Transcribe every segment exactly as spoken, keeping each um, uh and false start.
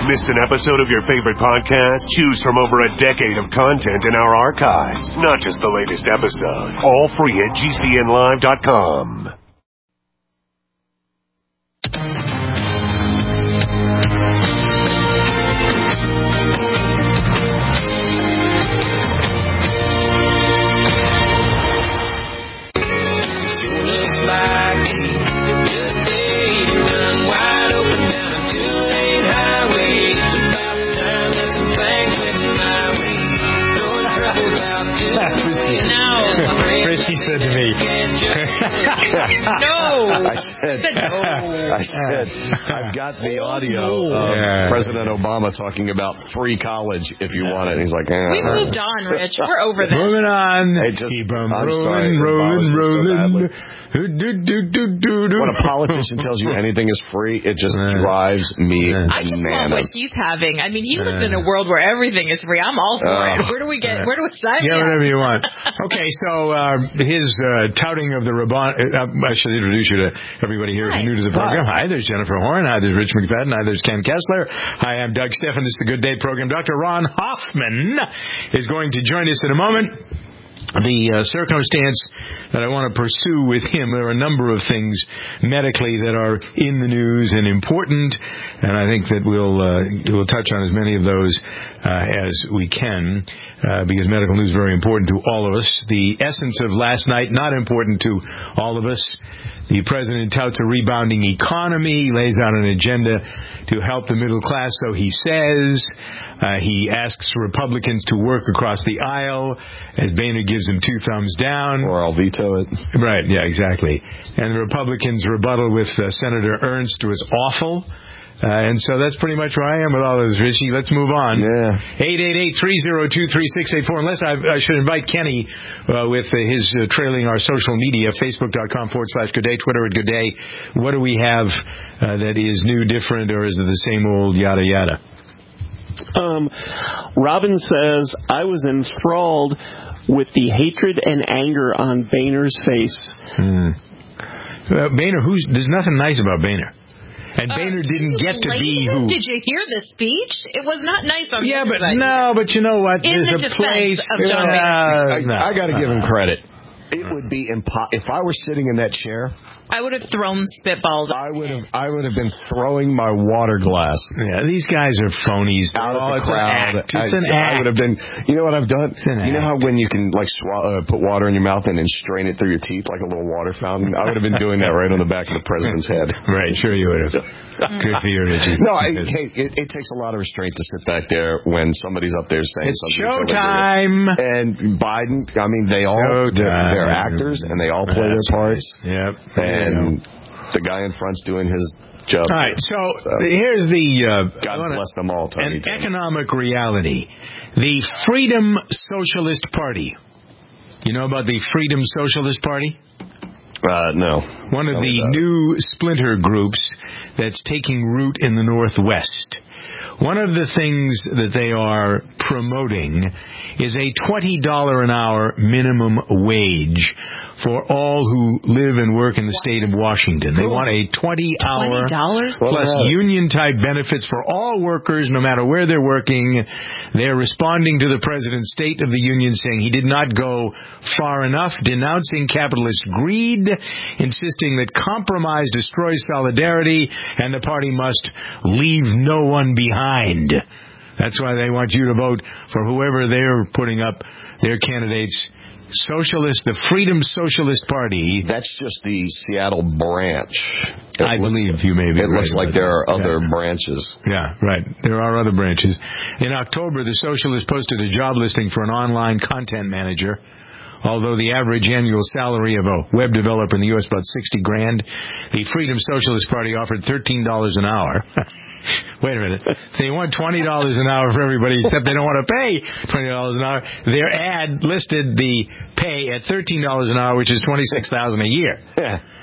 Missed an episode of your favorite podcast? Choose from over a decade of content in our archives. Not just the latest episode. All free at G C N live dot com. Chrissy said to me. No. I said, no. I said, I've got the audio of yeah. President Obama talking about free college if you want it. And he's like, eh. We moved on, Rich. We're over this. Moving on. Hey, just, Keep on I'm rolling, sorry, rolling, rolling. So do, do, do, do, do. when a politician tells you anything is free, it just uh, drives me uh, I just want what bananas. he's having. I mean, he lives uh, in a world where everything is free. I'm all for uh, it. Where do we get? Where do we sign? Yeah, whatever you want. Okay, so uh, his uh, touting of the Rabboni. Uh, I should introduce you to everybody here who's new to the program. Hi, there's Jennifer Horn. Hi, there's Rich McFadden. Hi, there's Ken Kessler. Hi, I'm Doug Steffen. This is the Good Day program. Doctor Ron Hoffman is going to join us in a moment. The uh, circumstance that I want to pursue with him, there are a number of things medically that are in the news and important, and I think that we'll uh, we'll touch on as many of those uh, as we can, uh, because medical news is very important to all of us. The essence of last night, not important to all of us. The president touts a rebounding economy, lays out an agenda to help the middle class, so he says. Uh, he asks Republicans to work across the aisle as Boehner gives him two thumbs down. Or I'll veto it. Right, yeah, exactly. And the Republicans rebuttal with uh, Senator Ernst was awful. Uh, and so that's pretty much where I am with all of this, Richie. Let's move on. Yeah. eight eight eight, three oh two, three six eight four. Unless I, I should invite Kenny uh, with uh, his uh, trailing our social media, facebook.com forward slash Good Day, Twitter at Good Day. What do we have uh, that is new, different, or is it the same old yada yada? Um, Robin says, I was enthralled with the hatred and anger on Boehner's face. Hmm. Uh, Boehner, who's, there's nothing nice about Boehner. And uh, Boehner didn't get to be who... Did you hear the speech? It was not nice on yeah, the but no, but you know what? In There's the a place... of John uh, Boehner. I, no, I got to uh, give him credit. It would be impo- if I were sitting in that chair. I would have thrown spitballs. I would have. I would have been throwing my water glass. Yeah, these guys are phonies. Out oh, of the it's crowd. An act. It's I, an I act. would have been. You know what I've done? You know act. how when you can like swallow, uh, put water in your mouth and then strain it through your teeth like a little water fountain. I would have been doing that right on the back of the president's head. Right, sure you would have. Good for you, Richie. No, I, hey, it, it takes a lot of restraint to sit back there when somebody's up there saying it's something. It's showtime. And Biden, I mean, they all they're, they're actors and they all play their parts. Yep. And the guy in front's doing his job. All right, so, so here's the... Uh, God bless them all, Tony. An Tony. Economic reality. The Freedom Socialist Party. You know about the Freedom Socialist Party? Uh, no. One of the new splinter groups that's taking root in the Northwest. One of the things that they are promoting is a twenty dollars an hour minimum wage for all who live and work in the state of Washington. They want a twenty-hour plus union-type benefits for all workers, no matter where they're working. They're responding to the president's State of the Union, saying he did not go far enough, denouncing capitalist greed, insisting that compromise destroys solidarity, and the party must leave no one behind. That's why they want you to vote for whoever they're putting up their candidates. Socialist, the Freedom Socialist Party. That's just the Seattle branch. It I looks, believe you may be It right looks like there are that. other yeah. branches. Yeah, right. There are other branches. In October, the Socialist posted a job listing for an online content manager. Although the average annual salary of a web developer in the U S is about sixty grand, the Freedom Socialist Party offered thirteen dollars an hour. Wait a minute. They want twenty dollars an hour for everybody, except they don't want to pay twenty dollars an hour. Their ad listed the pay at thirteen dollars an hour, which is twenty-six thousand dollars a year. Yeah.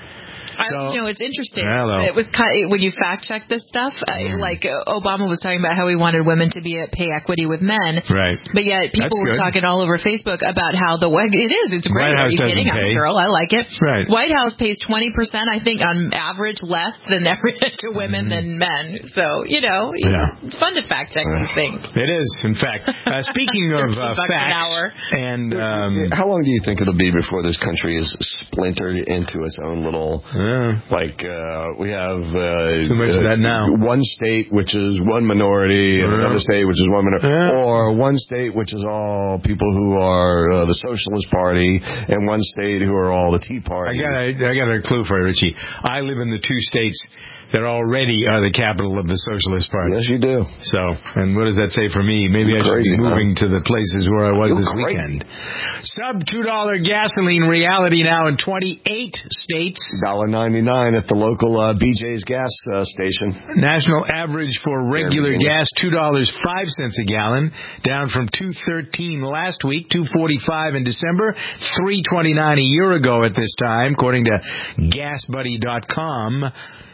I, So, you know, it's interesting. Hello. It was kind of, when you fact check this stuff, I, like uh, Obama was talking about how he wanted women to be at pay equity with men. Right. But yet people That's were good. talking all over Facebook about how the White it is. It's great. White House Are you kidding? doesn't pay. I'm a girl. I like it. Right. White House pays twenty percent, I think, on average, less than every, to women Mm-hmm. than men. So you know, Yeah. it's fun to fact check these things. It is, in fact. Uh, speaking of uh, bucks an facts, hour. and um, How long do you think it'll be before this country is splintered into its own little, uh, like, uh, we have uh, Too much of that now. one state which is one minority, and Yeah. another state which is one minority, Yeah. or one state which is all people who are uh, the Socialist Party, and one state who are all the Tea I Party. got a, I got a clue for you, Richie. I live in the two states that already are the capital of the Socialist Party. Yes, you do. So, and what does that say for me? Maybe You're I should crazy, be moving man. to the places where I was You're this crazy. weekend. Sub two dollar gasoline reality now in twenty-eight states. one dollar ninety-nine at the local uh, B J's gas uh, station. National average for regular Virginia. gas two dollars and five cents a gallon, down from two thirteen last week, two forty-five in December, three twenty-nine a year ago at this time, according to gas buddy dot com.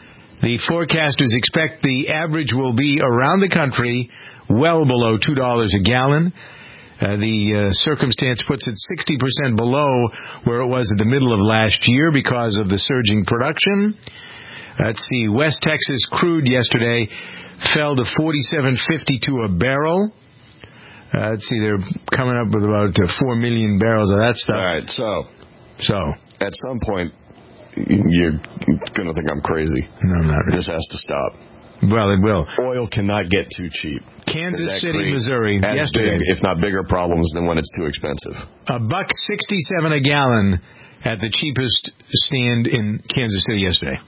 The forecasters expect the average will be around the country well below two dollars a gallon. Uh, the uh, circumstance puts it sixty percent below where it was at the middle of last year because of the surging production. Let's see, West Texas crude yesterday fell to forty-seven fifty-two a barrel. Uh, let's see, they're coming up with about uh, four million barrels of that stuff. All right, so So, at some point, you're going to think I'm crazy. no, not really. This has to stop. Well, it will. Oil cannot get too cheap. Kansas That City, creates Missouri, as yesterday. big, if not bigger, problems than when it's too expensive. A buck sixty-seven a gallon at the cheapest stand in Kansas City yesterday.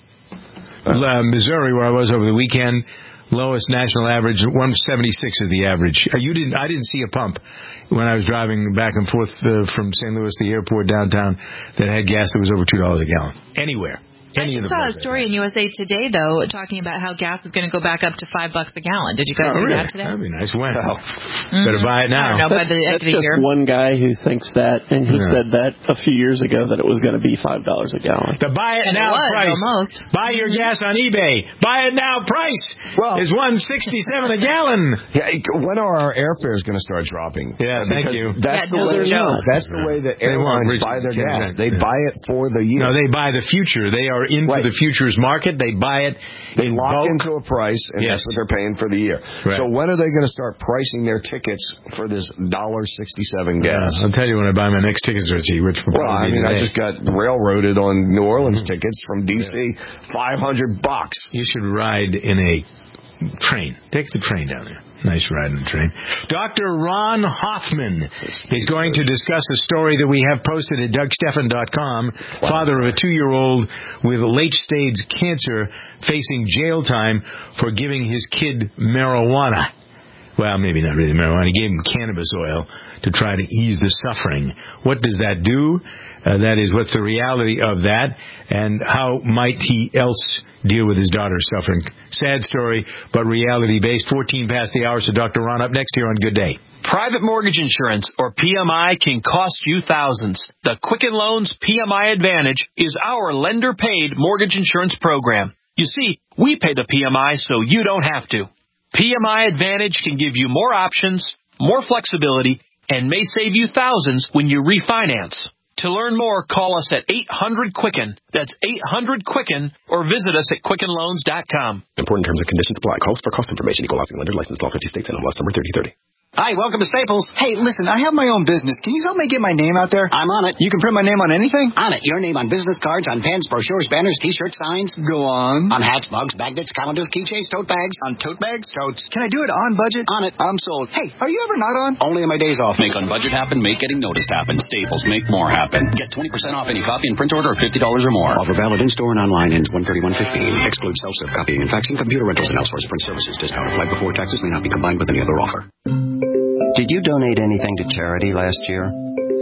Uh, Missouri, where I was over the weekend, lowest national average, one seventy-six is the average. Uh, you didn't? I didn't see a pump when I was driving back and forth uh, from Saint Louis to the airport downtown that had gas that was over two dollars a gallon anywhere. I Any just of the saw a places. story in U S A Today, though, talking about how gas is going to go back up to five bucks a gallon. Did you guys Oh, see really? that today? That'd be nice. When? Mm-hmm. Better buy it I now. don't know, by That's, the end that's of the just year. one guy who thinks that, and he Yeah. said that a few years ago that it was going to be five dollars a gallon. The buy it And it now was, price. almost. Buy your gas on eBay. Buy it now price Well- is one sixty-seven a gallon. Yeah, when are our airfares going to start dropping? Yeah, thank Because you. That's Yeah, the no, way. they're not. That's the way that They won't, airlines Richard. buy their Yeah, gas. They yeah. buy it for the year. No, they buy the future. They are into Right. the futures market. They buy it. They in lock bulk. into a price, and Yes. that's what they're paying for the year. Right. So when are they going to start pricing their tickets for this one dollar sixty-seven gas? Yeah, I'll tell you when I buy my next tickets, Richie, which will Well, I probably be mean, I today. just got railroaded on New Orleans tickets from D C, five hundred bucks. You should ride in a train. Take the train down there. Nice ride in the train. Doctor Ron Hoffman is going to discuss a story that we have posted at Doug Stephan dot com. Father of a two-year-old with late-stage cancer facing jail time for giving his kid marijuana. Well, maybe not really marijuana. He gave him cannabis oil to try to ease the suffering. What does that do? Uh, that is, what's the reality of that? And how might he else deal with his daughter's suffering? Sad story, but reality-based. fourteen past the hour, so Doctor Ron up next here on Good Day. Private mortgage insurance, or P M I, can cost you thousands. The Quicken Loans P M I Advantage is our lender-paid mortgage insurance program. You see, we pay the P M I so you don't have to. P M I Advantage can give you more options, more flexibility, and may save you thousands when you refinance. To learn more, call us at eight hundred Quicken. That's eight hundred Quicken, or visit us at quicken loans dot com. Important terms and conditions apply. Calls for cost information. Equal housing lender. Licensed law fifty states and M L S number thirty thirty. Hi, welcome to Staples. Hey, listen, I have my own business. Can you help me get my name out there? I'm on it. You can print my name on anything? On it. Your name on business cards, on pens, brochures, banners, T-shirts, signs. Go on. On hats, mugs, magnets, calendars, keychains, tote bags. On tote bags? Totes. Can I do it on budget? On it. I'm sold. Hey, are you ever not on? Only on my days off. Make on budget happen, make getting noticed happen. Staples, make more happen. Get twenty percent off any copy and print order of fifty dollars or more. Offer valid in-store and online. Ends one thirty-one fifteen. Excludes self-serve copying and faxing, computer rentals, and outsourced print services. Discount applied before taxes may not be combined with any other offer. Did you donate anything to charity last year?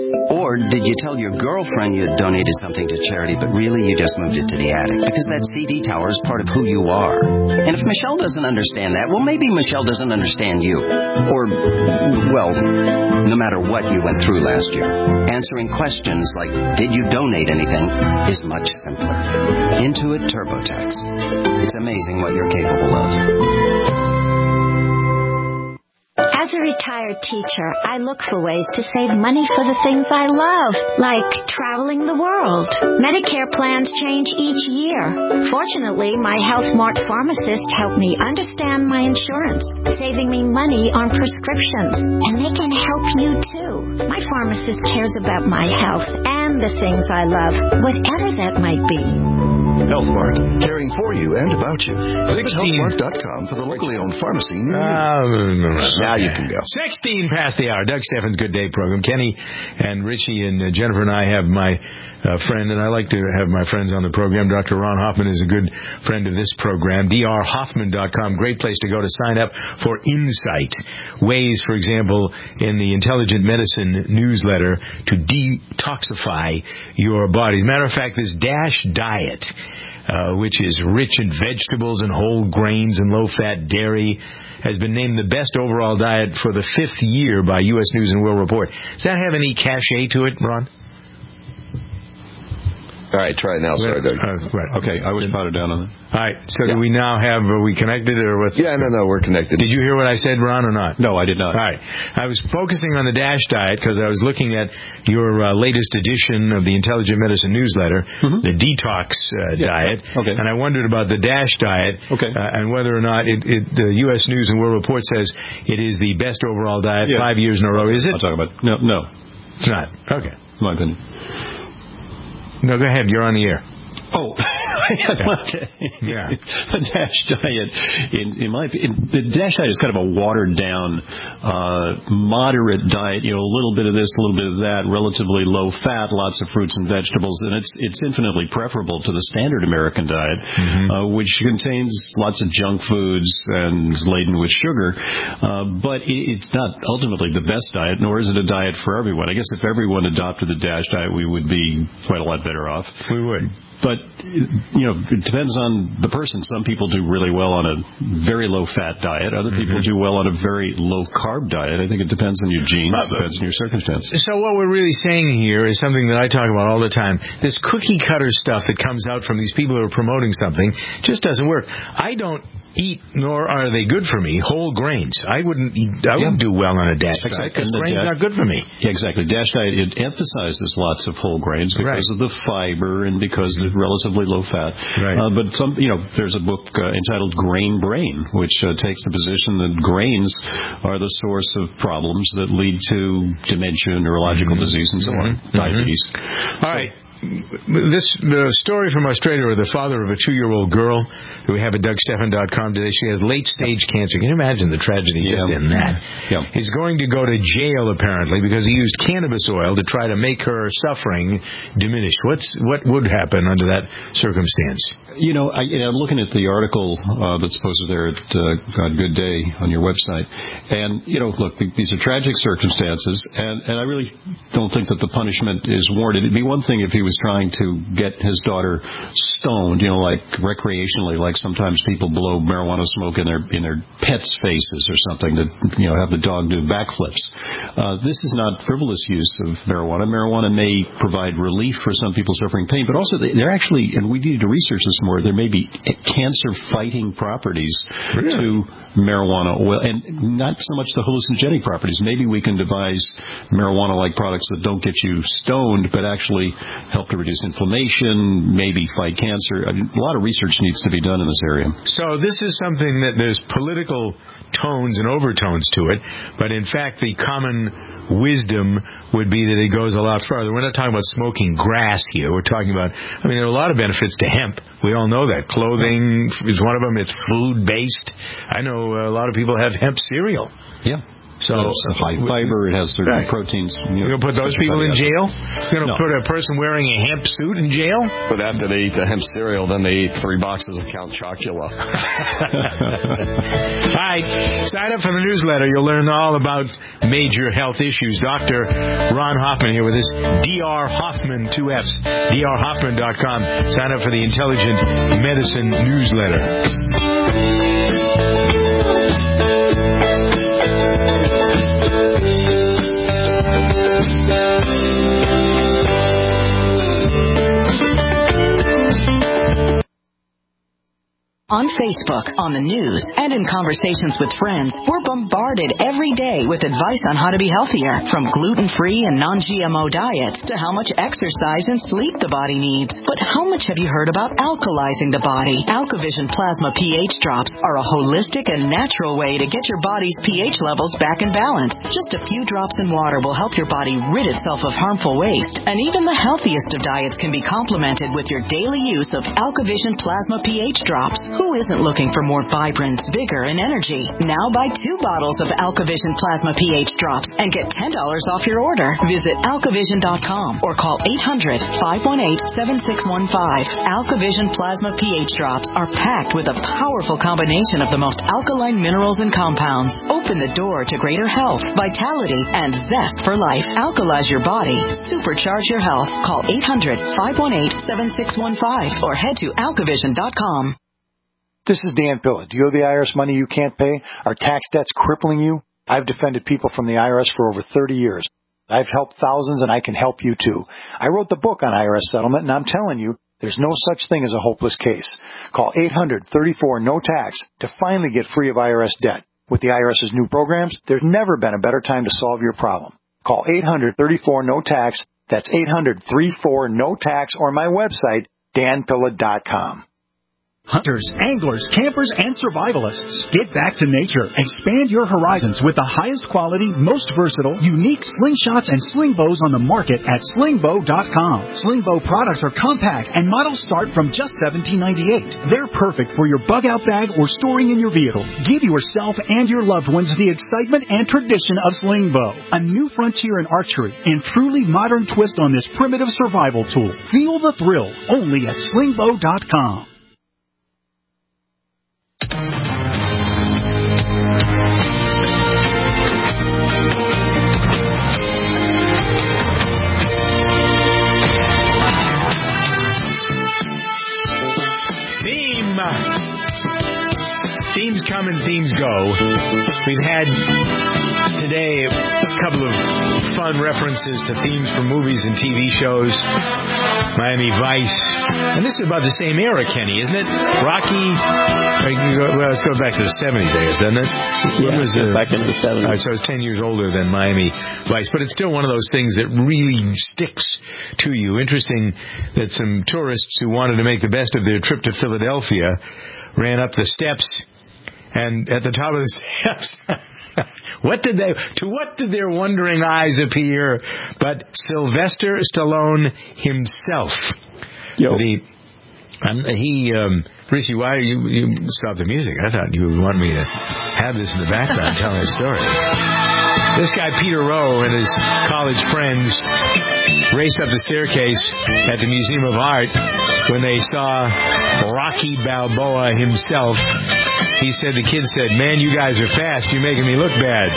Or did you tell your girlfriend you had donated something to charity, but really you just moved it to the attic? Because that C D tower is part of who you are. And if Michelle doesn't understand that, well, maybe Michelle doesn't understand you. Or, well, no matter what you went through last year, answering questions like, did you donate anything, is much simpler. Intuit TurboTax. It's amazing what you're capable of. As a retired teacher, I look for ways to save money for the things I love, like traveling the world. Medicare plans change each year. Fortunately, my HealthMart pharmacist helped me understand my insurance, saving me money on prescriptions. And they can help you, too. My pharmacist cares about my health and the things I love, whatever that might be. HealthMart, caring for you and about you. Visit health mart dot com for the locally owned pharmacy near you. Uh, now you can go. sixteen past the hour. Doug Steffens' Good Day program. Kenny and Richie and uh, Jennifer and I have my uh, friend, and I like to have my friends on the program. Doctor Ron Hoffman is a good friend of this program. d r hoffman dot com, great place to go to sign up for Insight. Ways, for example, in the Intelligent Medicine newsletter to detoxify your body. As a matter of fact, this DASH diet, uh, which is rich in vegetables and whole grains and low-fat dairy, has been named the best overall diet for the fifth year by U S News and World Report. Does that have any cachet to it, Ron? All right, try it now. Sorry, Doug. Uh, right. Okay, I was potted down on that. All right, so yeah. do we now have, are we connected or what's... Yeah, no, no, we're connected. Did you hear what I said, Ron, or not? No, I did not. All right. I was focusing on the DASH diet because I was looking at your uh, latest edition of the Intelligent Medicine newsletter, mm-hmm. the detox uh, yeah. diet, okay. and I wondered about the DASH diet okay. uh, and whether or not it, it, the U S News and World Report says it is the best overall diet yeah. five years in a row. Is it? I'll talk about it. No, no. It's not. Okay. My opinion. No, go ahead. You're on the air. Oh, yeah. The DASH diet, in, in my opinion, the DASH diet is kind of a watered down, uh, moderate diet. You know, a little bit of this, a little bit of that, relatively low fat, lots of fruits and vegetables, and it's it's infinitely preferable to the standard American diet, mm-hmm. uh, which contains lots of junk foods and is laden with sugar. Uh, but it, it's not ultimately the best diet, nor is it a diet for everyone. I guess if everyone adopted the DASH diet, we would be quite a lot better off. We would. But, you know, it depends on the person. Some people do really well on a very low-fat diet. Other people mm-hmm. do well on a very low-carb diet. I think it depends on your genes, uh, depends on your circumstances. So what we're really saying here is something that I talk about all the time. This cookie-cutter stuff that comes out from these people who are promoting something just doesn't work. I don't eat, nor are they good for me, whole grains. I wouldn't eat, I wouldn't yeah. do well on a DASH exactly. diet because grains are not good for me. Yeah, exactly. DASH diet, it emphasizes lots of whole grains because right. of the fiber and because mm-hmm. they're relatively low fat. Right. Uh, but some, you know, there's a book uh, entitled Grain Brain, which uh, takes the position that grains are the source of problems that lead to dementia, neurological mm-hmm. disease, and so mm-hmm. on, mm-hmm. diabetes. All so, right. This the story from Australia, where the father of a two-year-old girl who we have at Doug Steffens dot com today, she has late-stage cancer. Can you imagine the tragedy yeah. just in that? Yeah. He's going to go to jail, apparently, because he used cannabis oil to try to make her suffering diminish. What's What would happen under that circumstance? You know, I, I'm looking at the article uh, that's posted there at uh, God Good Day on your website. And, you know, look, these are tragic circumstances, and, and I really don't think that the punishment is warranted. It'd be one thing if he was trying to get his daughter stoned, you know, like recreationally, like sometimes people blow marijuana smoke in their in their pets' faces or something to, you know, have the dog do backflips. Uh, this is not frivolous use of marijuana. Marijuana may provide relief for some people suffering pain, but also they're actually, and we need to research this more, there may be cancer-fighting properties really? to marijuana oil, and not so much the hallucinogenic properties. Maybe we can devise marijuana-like products that don't get you stoned, but actually help to reduce inflammation, maybe fight cancer. I mean, a lot of research needs to be done in this area. So this is something that there's political tones and overtones to it, but in fact the common wisdom would be that it goes a lot farther. We're not talking about smoking grass here. We're talking about, I mean, there are a lot of benefits to hemp. We all know that. Clothing is one of them. It's food-based. I know a lot of people have hemp cereal. Yeah. So it's high fiber. It has certain right. proteins. You know, you're going to put those people in jail? You're going to no. put a person wearing a hemp suit in jail? But after they eat the hemp cereal, then they eat three boxes of Count Chocula. All right. Sign up for the newsletter. You'll learn all about major health issues. Doctor Ron Hoffman here with us. D R Hoffman, two F's. D R Hoffman dot com. Sign up for the Intelligent Medicine newsletter. On Facebook, on the news, and in conversations with friends, we're bombarded every day with advice on how to be healthier, from gluten-free and non-G M O diets to how much exercise and sleep the body needs. But how much have you heard about alkalizing the body? AlkaVision Plasma pH drops are a holistic and natural way to get your body's pH levels back in balance. Just a few drops in water will help your body rid itself of harmful waste. And even the healthiest of diets can be complemented with your daily use of AlkaVision Plasma pH drops. Who isn't looking for more vibrance, vigor, and energy? Now buy two bottles of AlkaVision Plasma pH drops and get ten dollars off your order. Visit alkavision dot com or call eight hundred, five one eight, seven six one five. AlkaVision Plasma pH drops are packed with a powerful combination of the most alkaline minerals and compounds. Open the door to greater health, vitality, and zest for life. Alkalize your body. Supercharge your health. Call eight hundred, five one eight, seven six one five or head to alkavision dot com. This is Dan Pilla. Do you owe the I R S money you can't pay? Are tax debts crippling you? I've defended people from the I R S for over thirty years. I've helped thousands, and I can help you, too. I wrote the book on I R S settlement, and I'm telling you, there's no such thing as a hopeless case. Call eight hundred, thirty-four, no tax to finally get free of I R S debt. With the IRS's new programs, there's never been a better time to solve your problem. Call eight hundred, thirty-four, no tax. That's eight hundred, thirty-four, no tax, or my website, dan pilla dot com. Hunters, anglers, campers, and survivalists. Get back to nature. Expand your horizons with the highest quality, most versatile, unique slingshots and sling bows on the market at sling bow dot com. Sling bow products are compact and models start from just seventeen ninety-eight. They're perfect for your bug-out bag or storing in your vehicle. Give yourself and your loved ones the excitement and tradition of sling bow. A new frontier in archery and truly modern twist on this primitive survival tool. Feel the thrill only at sling bow dot com. Theme. Themes come and themes go. We've had today a couple of fun references to themes from movies and T V shows. Miami Vice. And this is about the same era, Kenny, isn't it? Rocky. Well, let's go back to the seventies, I guess, doesn't it? Yeah, it was, uh, back into the seventies. All right, so it's ten years older than Miami Vice. But it's still one of those things that really sticks to you. Interesting that some tourists who wanted to make the best of their trip to Philadelphia ran up the steps, and at the top of the steps... What did they? To what did their wondering eyes appear? But Sylvester Stallone himself. Yo. The, um, he, um, Richie, why you you stopped the music? I thought you would want me to have this in the background telling a story. This guy Peter Rowe and his college friends raced up the staircase at the Museum of Art when they saw Rocky Balboa himself. He said, the kid said, "Man, you guys are fast. You're making me look bad."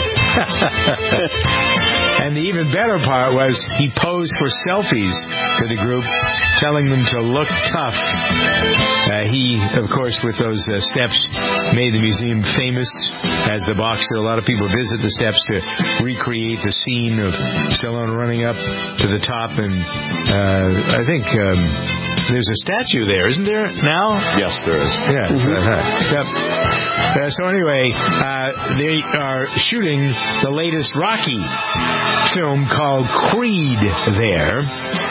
And the even better part was he posed for selfies for the group, telling them to look tough. Uh, he, of course, with those uh, steps, made the museum famous as the boxer. A lot of people visit the steps to recreate the scene of Stallone running up to the top. And uh, I think um, there's a statue there, isn't there, now? Yes, there is. Yeah. Mm-hmm. Uh-huh. Yep. Uh, so anyway, uh, they are shooting the latest Rocky film called Creed there.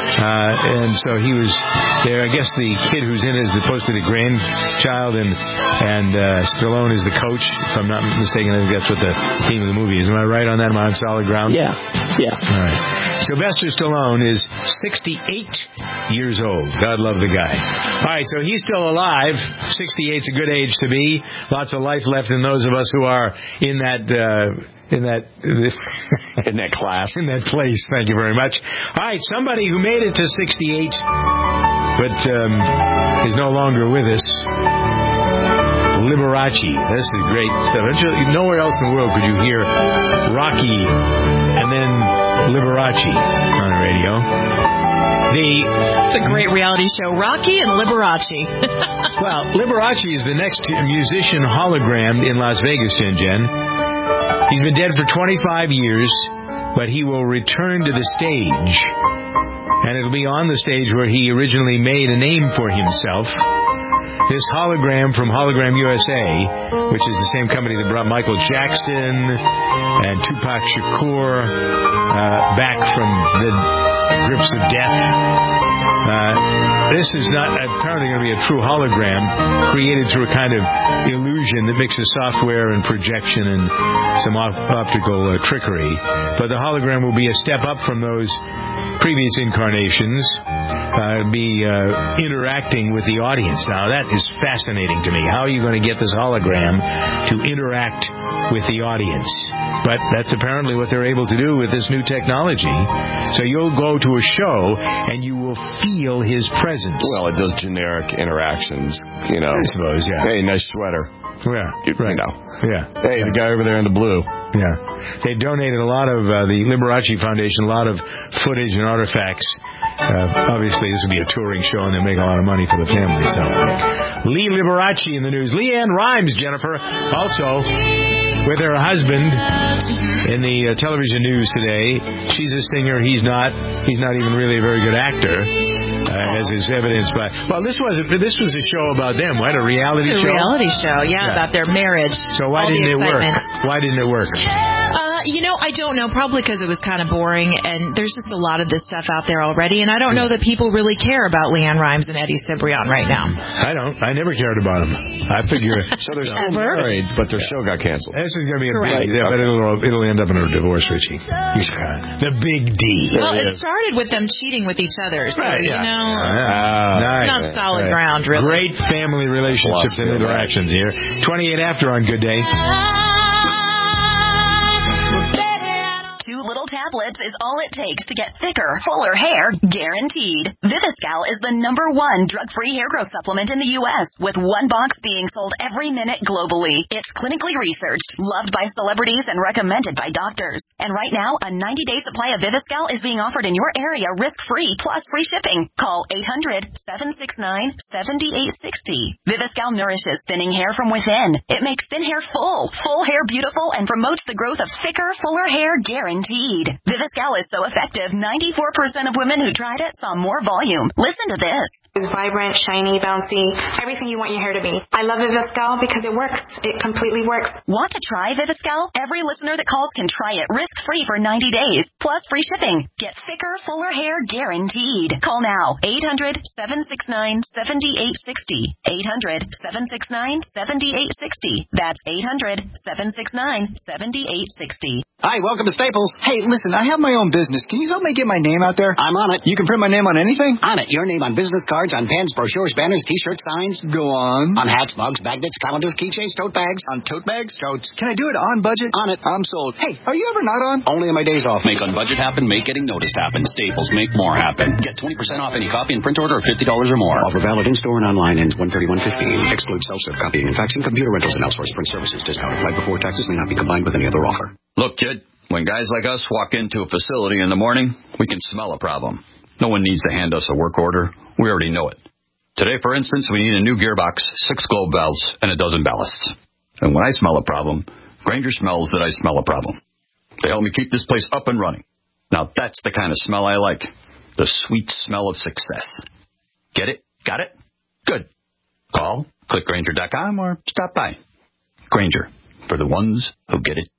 Uh, and so he was there. I guess the kid who's in it is supposed to be the grandchild, and And uh, Stallone is the coach, if I'm not mistaken. I think that's what the theme of the movie is. Am I right on that? Am I on solid ground? Yeah. Yeah. All right. Sylvester Stallone is sixty-eight years old. God love the guy. All right, so he's still alive. sixty-eight's a good age to be. Lots of life left in those of us who are in that... Uh, In that in that class. In that place. Thank you very much. All right, somebody who made it to sixty-eight but um, is no longer with us. Liberace. This is great stuff. Nowhere else in the world could you hear Rocky and then Liberace on the radio. The, it's a great reality show, Rocky and Liberace. Well, Liberace is the next musician hologram in Las Vegas, Jen Jen. He's been dead for twenty-five years, but he will return to the stage. And it'll be on the stage where he originally made a name for himself. This hologram from Hologram U S A, which is the same company that brought Michael Jackson and Tupac Shakur uh, back from the grips of death. Uh, this is not apparently going to be a true hologram created through a kind of illusion that mixes software and projection and some op- optical uh, trickery. But the hologram will be a step up from those previous incarnations, uh, be uh, interacting with the audience. Now, that is fascinating to me. How are you going to get this hologram to interact with the audience? But that's apparently what they're able to do with this new technology. So you'll go to a show and you will feel his presence. Well, it does generic interactions, you know. I suppose, yeah. Hey, nice sweater. Yeah, you, right. You know. Yeah. Hey, the guy over there in the blue. Yeah. They donated a lot of, uh, the Liberace Foundation, a lot of footage and artifacts. Uh, obviously, this will be a touring show, and they'll make a lot of money for the family. So, Lee Liberace in the news. Leanne Rimes, Jennifer, also with her husband in the uh, television news today. She's a singer. He's not. He's not even really a very good actor, uh, as is evidenced by. Well, this wasn't. This was a show about them. What, a reality a show? A reality show, yeah, yeah, about their marriage. So why All didn't it work? Why didn't it work? Uh, you know, I don't know. Probably because it was kind of boring, and there's just a lot of this stuff out there already. And I don't know that people really care about Leanne Rimes and Eddie Cibrian right now. I don't. I never cared about them. I figure. So they're still married, but their show got canceled. This is going to be a Correct. big, yeah, but it'll it'll end up in a divorce, Richie. The big D. Well, it started with them cheating with each other, so right, you yeah. know, uh, nice. not solid right. ground, really. Great family relationships and interactions here. twenty-eight after on Good Day. Little tablets is all it takes to get thicker, fuller hair, guaranteed. Viviscal is the number one drug-free hair growth supplement in the U S, with one box being sold every minute globally. It's clinically researched, loved by celebrities, and recommended by doctors. And right now, a ninety-day supply of Viviscal is being offered in your area risk-free, plus free shipping. Call eight hundred, seven six nine, seven eight six zero. Viviscal nourishes thinning hair from within. It makes thin hair full, full hair beautiful, and promotes the growth of thicker, fuller hair guaranteed. Viviscal is so effective, ninety-four percent of women who tried it saw more volume. Listen to this. It's vibrant, shiny, bouncy, everything you want your hair to be. I love Viviscal because it works. It completely works. Want to try Viviscal? Every listener that calls can try it risk-free for ninety days, plus free shipping. Get thicker, fuller hair guaranteed. Call now, eight hundred, seven six nine, seven eight six zero. eight hundred, seven six nine, seven eight six zero. That's eight hundred, seven six nine, seven eight six zero. Hi, welcome to Staples. Hey, listen, I have my own business. Can you help me get my name out there? I'm on it. You can print my name on anything? On it. Your name on business cards, on pens, brochures, banners, T-shirts, signs. Go on. On hats, mugs, magnets, calendars, keychains, tote bags. On tote bags? Totes. Can I do it on budget? On it. I'm sold. Hey, are you ever not on? Only on my days off. Make on budget happen. Make getting noticed happen. Staples. Make more happen. Get twenty percent off any copy and print order of fifty dollars or more. Offer valid in-store and online. Ends one thirty-one fifteen. Excludes self-serve copying and faxing, computer rentals, and outsourced print services. Discount applied before taxes. May not be combined with any other offer. Look, kid. When guys like us walk into a facility in the morning, we can smell a problem. No one needs to hand us a work order. We already know it. Today, for instance, we need a new gearbox, six globe valves, and a dozen ballasts. And when I smell a problem, Grainger smells that I smell a problem. They help me keep this place up and running. Now, that's the kind of smell I like. The sweet smell of success. Get it? Got it? Good. Call, click Grainger dot com, or stop by. Grainger, for the ones who get it.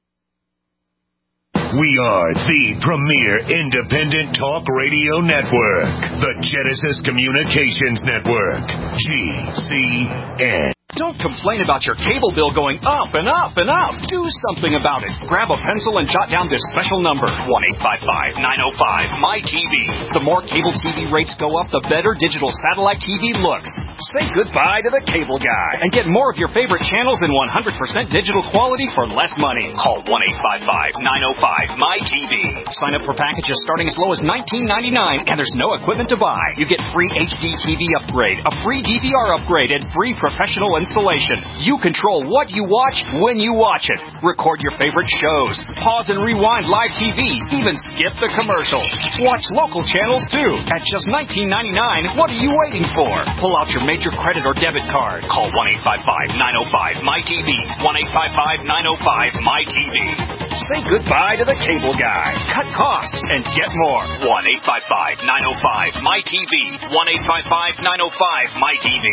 We are the premier independent talk radio network, the Genesis Communications Network, G C N. Don't complain about your cable bill going up and up and up. Do something about it. Grab a pencil and jot down this special number, one eight five five, nine oh five, M Y T V. The more cable T V rates go up, the better digital satellite T V looks. Say goodbye to the cable guy and get more of your favorite channels in one hundred percent digital quality for less money. Call one eight five five, nine oh five, M Y T V. Sign up for packages starting as low as nineteen ninety-nine, and there's no equipment to buy. You get free H D T V upgrade, a free D V R upgrade, and free professional installation. You control what you watch when you watch it. Record your favorite shows. Pause and rewind live T V. Even skip the commercials. Watch local channels too. At just nineteen ninety-nine, what are you waiting for? Pull out your major credit or debit card. Call one eight five five, nine oh five, M Y T V. one eight five five, nine oh five, M Y T V. Say goodbye to the cable guy. Cut costs and get more. one eight five five, nine oh five, M Y T V. one eight five five, nine oh five, M Y T V.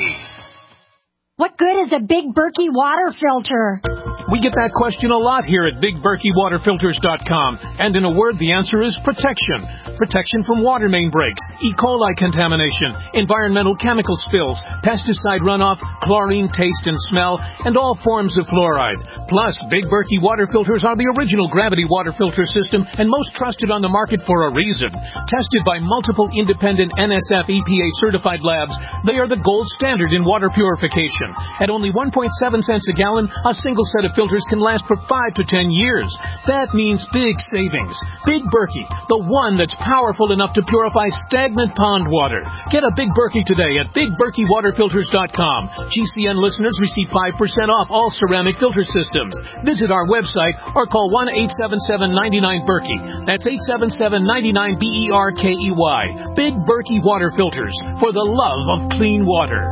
What good is a Big Berkey water filter? We get that question a lot here at Big Berkey Water Filters dot com. And in a word, the answer is protection. Protection from water main breaks, E. coli contamination, environmental chemical spills, pesticide runoff, chlorine taste and smell, and all forms of fluoride. Plus, Big Berkey water filters are the original gravity water filter system and most trusted on the market for a reason. Tested by multiple independent N S F E P A certified labs, they are the gold standard in water purification. At only one point seven cents a gallon, a single set of filters can last for five to ten years. That means big savings. Big Berkey, the one that's powerful enough to purify stagnant pond water. Get a Big Berkey today at Big Berkey Water Filters dot com. G C N listeners receive five percent off all ceramic filter systems. Visit our website or call one eight seven seven, nine nine, Berkey. That's eight seven seven, nine nine, B E R K E Y. Big Berkey Water Filters, for the love of clean water.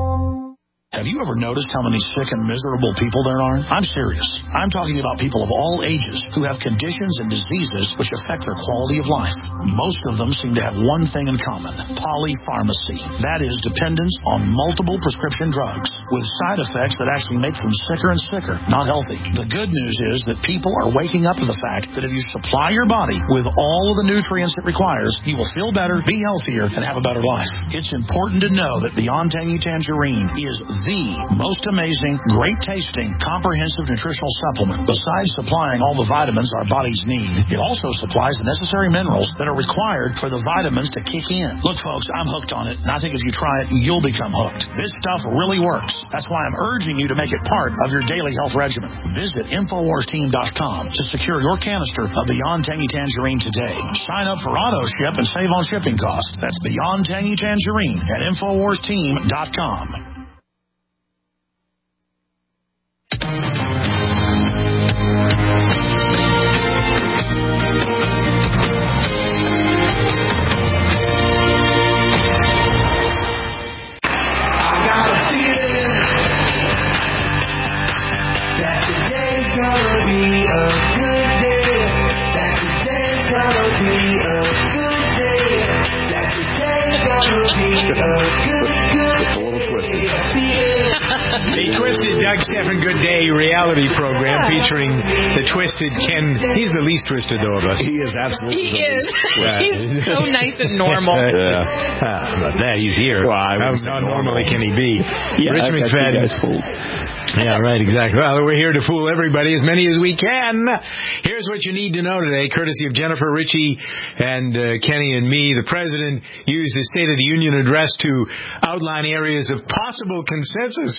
Have you ever noticed how many sick and miserable people there are? I'm serious. I'm talking about people of all ages who have conditions and diseases which affect their quality of life. Most of them seem to have one thing in common: polypharmacy. That is, dependence on multiple prescription drugs with side effects that actually make them sicker and sicker, not healthy. The good news is that people are waking up to the fact that if you supply your body with all of the nutrients it requires, you will feel better, be healthier, and have a better life. It's important to know that Beyond Tangy Tangerine is the most amazing, great-tasting, comprehensive nutritional supplement. Besides supplying all the vitamins our bodies need, it also supplies the necessary minerals that are required for the vitamins to kick in. Look, folks, I'm hooked on it, and I think if you try it, you'll become hooked. This stuff really works. That's why I'm urging you to make it part of your daily health regimen. Visit Infowars Team dot com to secure your canister of Beyond Tangy Tangerine today. Sign up for auto ship and save on shipping costs. That's Beyond Tangy Tangerine at Infowars Team dot com. The Twisted Doug Stephan Good Day reality program featuring the Twisted Ken. He's the least twisted, though, of us. He is absolutely. He is. He's so nice and normal. Yeah. How about that? He's here. Well, How not normally can he be? Yeah, Rich McFadden. Yeah, right, exactly. Well, we're here to fool everybody, as many as we can. Here's what you need to know today, courtesy of Jennifer Ritchie and uh, Kenny and me. The president used his State of the Union address to outline areas of possible consensus.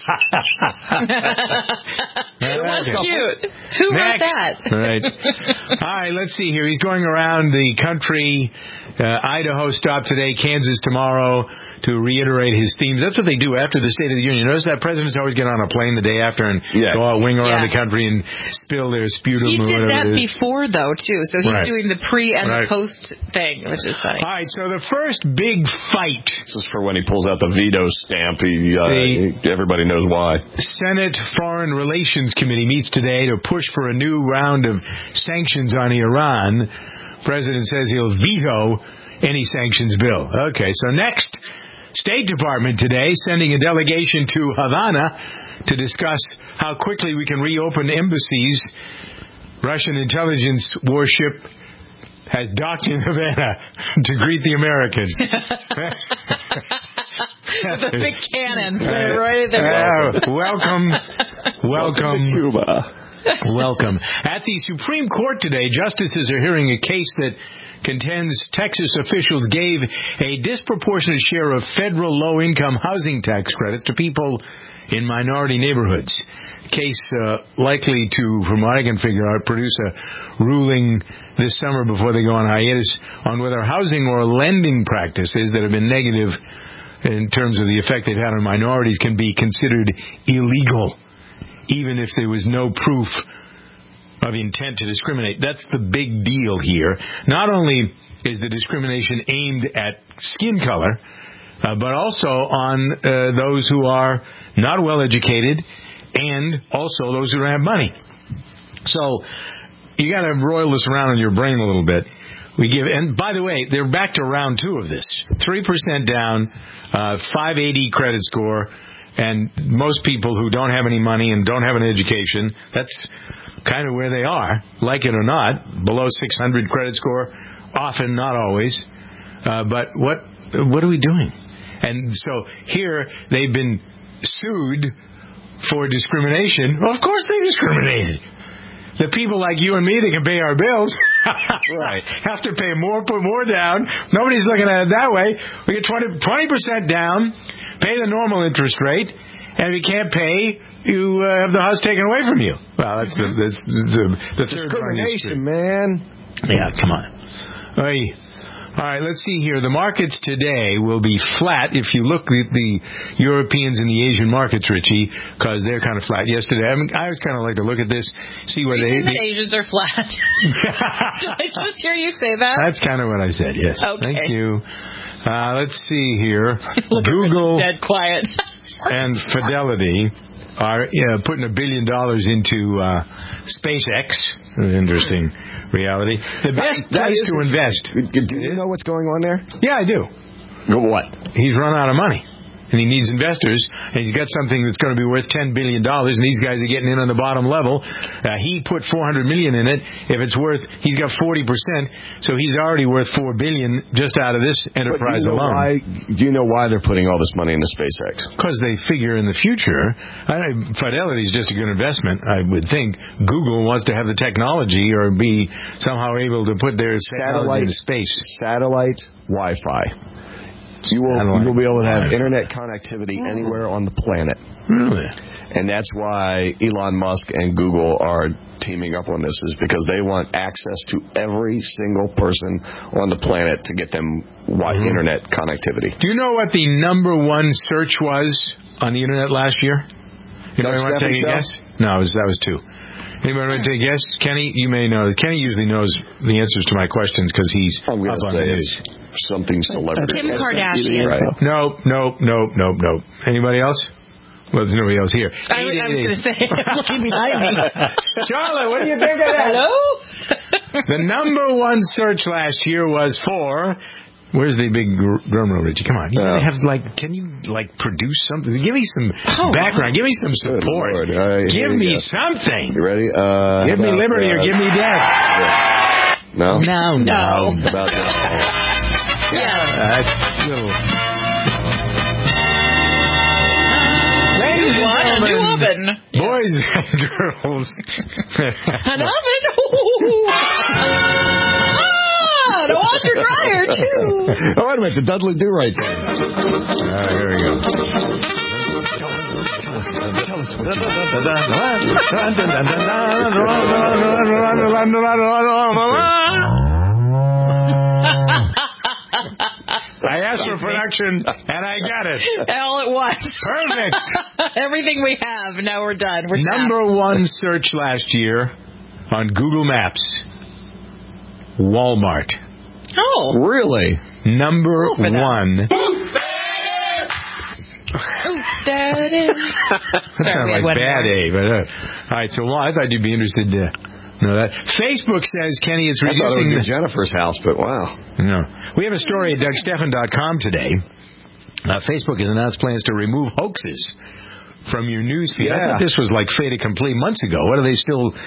That's cute. Who Next. wrote that? Right. All right, let's see here. He's going around the country. Uh, Idaho stopped today, Kansas tomorrow, to reiterate his themes. That's what they do after the State of the Union. Notice that presidents always get on a plane the day after and yeah. go out, wing around yeah. the country and spill their sputum. He or did whatever that it is. before, though, too. So he's right. doing the pre and right. the post thing, which is funny. All right, so the first big fight. This is for when he pulls out the veto stamp. He, uh, the everybody knows why. Senate Foreign Relations Committee meets today to push for a new round of sanctions on Iran. President says he'll veto any sanctions bill. Okay, so next, State Department today sending a delegation to Havana to discuss how quickly we can reopen embassies. Russian intelligence warship has docked in Havana to greet the Americans. With the big cannon. Right there. Uh, welcome. Welcome. to Cuba. Welcome. At the Supreme Court today, justices are hearing a case that contends Texas officials gave a disproportionate share of federal low-income housing tax credits to people in minority neighborhoods. Case uh, likely to, from what I can figure out, produce a ruling this summer before they go on hiatus on whether housing or lending practices that have been negative in terms of the effect they've had on minorities can be considered illegal, even if there was no proof of intent to discriminate. That's the big deal here. Not only is the discrimination aimed at skin color, uh, but also on uh, those who are not well educated and also those who don't have money. So you got to roil this around in your brain a little bit. We give, and by the way, they're back to round two of this. three percent down, uh, five eighty credit score, and most people who don't have any money and don't have an education, that's kind of where they are, like it or not, below six hundred credit score, often, not always. Uh, but what what are we doing? And so here they've been sued for discrimination. Well, of course they discriminated. The people like you and me that can pay our bills right. have to pay more, put more down. Nobody's looking at it that way. We get twenty percent down, pay the normal interest rate, and if you can't pay, you uh, have the house taken away from you. Well, that's the, that's the, the third discrimination, man. Yeah, come on. Oy. All right, let's see here. The markets today will be flat if you look at the Europeans and the Asian markets, Richie, because they're kind of flat yesterday. I mean, I always kind of like to look at this, see where they... The Asians are flat. Did I just hear you say that? That's kind of what I said, yes. Okay. Thank you. Uh, let's see here. Look Google dead quiet. and Fidelity are uh, putting a billion dollars into uh, SpaceX. Interesting reality. The best that, that place to invest. Do you know what's going on there? Yeah, I do. What? He's run out of money. And he needs investors, and he's got something that's going to be worth ten billion dollars, and these guys are getting in on the bottom level. Uh, he put four hundred million dollars in it. If it's worth, he's got forty percent, so he's already worth four billion dollars just out of this enterprise do you know alone. Why, do you know why they're putting all this money into SpaceX? Because they figure in the future, I, Fidelity is just a good investment, I would think. Google wants to have the technology or be somehow able to put their satellite into space. Satellite Wi-Fi. You will, you will be able to have internet connectivity anywhere on the planet. Really? And that's why Elon Musk and Google are teaming up on this, is because they want access to every single person on the planet to get them mm-hmm. internet connectivity. Do you know what the number one search was on the internet last year? Anybody want to take a guess? No, it was, that was two. Anybody want to take a guess? Kenny, you may know. Kenny usually knows the answers to my questions because he's I'm up on the news. Something celebrity. Kim Kardashian. Right. Nope, nope, nope, nope, nope. Anybody else? Well, there's nobody else here. I, I was going to say, looking behind me. Charlotte, what do you think of that? Hello? The number one search last year was for... Where's the big drum roll, Richie? Come on. You uh, have, like, can you, like, produce something? Give me some oh, background. Give me some support. Right, give me go. something. You ready? Uh, give me liberty uh, or give me death. Yeah. No? No, no. no. About yeah. Uh, that's a little... Ladies and gentlemen, a new oven. Boys and girls. An oven? To wash your dryer, too. Oh, wait a minute. The Dudley Do Right thing. All right, here we go. Tell us, tell us, tell us what I asked for production, and I got it. All at once. Perfect. Everything we have, now we're done. We're Number tapped. one search last year on Google Maps, Walmart. Oh. Really? Number one. Daddy. That sounds like bad A, but uh, all right. So, well, I thought you'd be interested to know that. Facebook says, Kenny, it's reducing. I thought it would be the Jennifer's house, but wow. No, we have a story at Doug Stephan dot com today. Uh, Facebook has announced plans to remove hoaxes from your news feed. Yeah. I thought this was like fait accompli months ago. What are they still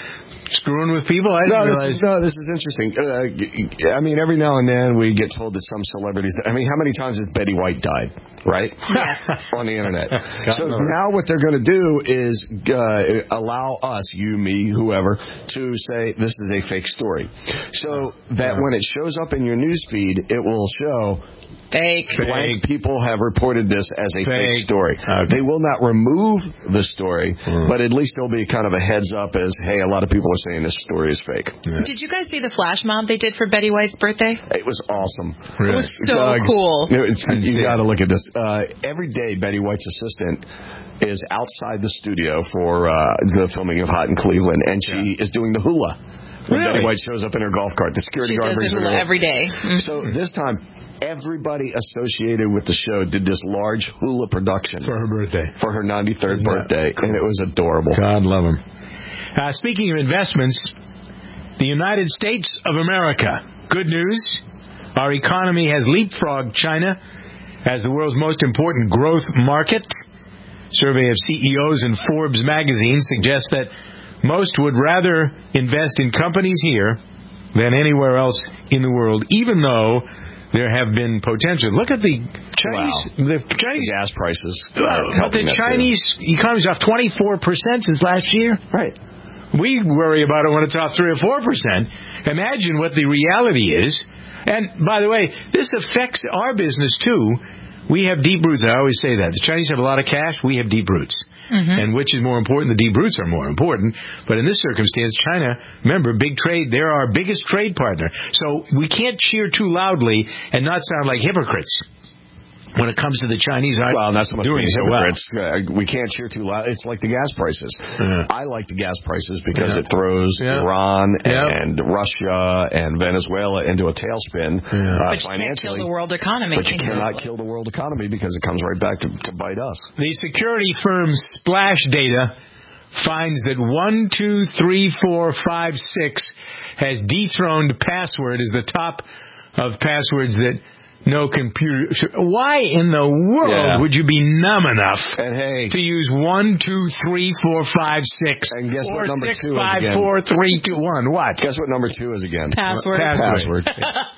screwing with people? I didn't no, realize. This is, no, this is interesting. Uh, I mean, every now and then we get told that some celebrities. I mean, how many times has Betty White died? Right? Yes. On the internet. So now what they're going to do is uh, allow us, you, me, whoever, to say this is a fake story. So that when it shows up in your news feed, it will show. Fake. Blank people have reported this as a fake, fake story. Okay. They will not remove the story, mm. but at least there'll be kind of a heads up as, hey, a lot of people are saying this story is fake. Yeah. Did you guys see the flash mob they did for Betty White's birthday? It was awesome. Really? It was so Doug, cool. It's, you got to look at this. Uh, every day, Betty White's assistant is outside the studio for uh, the filming of Hot in Cleveland, and she yeah. is doing the hula. When really? Betty White shows up in her golf cart, the security she guard brings does her every day. Mm-hmm. So this time, everybody associated with the show did this large hula production for her birthday, for her ninety-third birthday, cool? And it was adorable. God love him. Uh, speaking of investments, the United States of America. Good news. Our economy has leapfrogged China as the world's most important growth market. Survey of C E Os in Forbes magazine suggests that most would rather invest in companies here than anywhere else in the world, even though there have been potential. Look at the Chinese, wow. the Chinese the gas prices. But the Chinese economy's off twenty-four percent since last year. Right. We worry about it when it's off three or four percent. Imagine what the reality is. And by the way, this affects our business too. We have deep roots. I always say that. The Chinese have a lot of cash. We have deep roots. Mm-hmm. And which is more important? The deep roots are more important. But in this circumstance, China, remember, big trade, they're our biggest trade partner. So we can't cheer too loudly and not sound like hypocrites when it comes to the Chinese. Well, not so much doing so well. well. Uh, we can't cheer too loud. It's like the gas prices. Yeah. I like the gas prices because yeah. it throws yeah. Iran yeah. and Russia and Venezuela into a tailspin yeah. uh, but you financially. Can't kill the world economy. But you cannot kill the world economy because it comes right back to, to bite us. The security firm Splash Data finds that one, two, three, four, five, six has dethroned password as the top of passwords that no computer. Why in the world yeah. would you be numb enough and hey, to use one, two, three, four, five, six, and guess or what number six, two five, is again? four, three, two, one? What? Guess what number two is again? Password. Password. Password.